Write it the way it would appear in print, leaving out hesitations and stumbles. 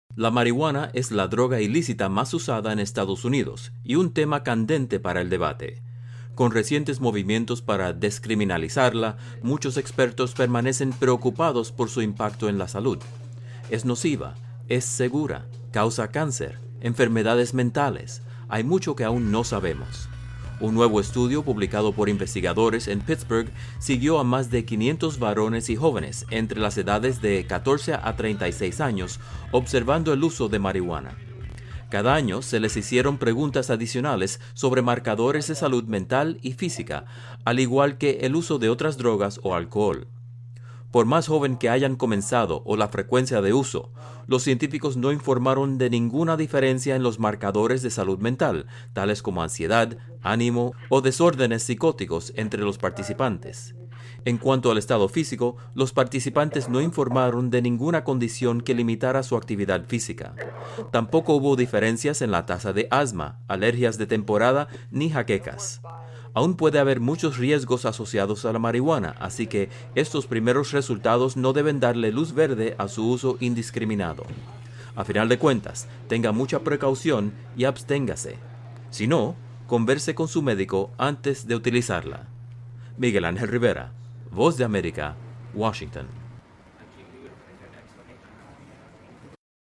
La marihuana es la droga ilícita más usada en Estados Unidos y un tema candente para el debate. Con recientes movimientos para descriminalizarla, muchos expertos permanecen preocupados por su impacto en la salud. Es nociva, es segura, causa cáncer, enfermedades mentales. Hay mucho que aún no sabemos. Un nuevo estudio publicado por investigadores en Pittsburgh siguió a más de 500 varones y jóvenes entre las edades de 14 a 36 años, observando el uso de marihuana. Cada año se les hicieron preguntas adicionales sobre marcadores de salud mental y física, al igual que el uso de otras drogas o alcohol. Por más joven que hayan comenzado o la frecuencia de uso, los científicos no informaron de ninguna diferencia en los marcadores de salud mental, tales como ansiedad, ánimo o desórdenes psicóticos entre los participantes. En cuanto al estado físico, los participantes no informaron de ninguna condición que limitara su actividad física. Tampoco hubo diferencias en la tasa de asma, alergias de temporada ni jaquecas. Aún puede haber muchos riesgos asociados a la marihuana, así que estos primeros resultados no deben darle luz verde a su uso indiscriminado. A final de cuentas, tenga mucha precaución y absténgase. Si no, converse con su médico antes de utilizarla. Miguel Ángel Rivera, Voz de América, Washington.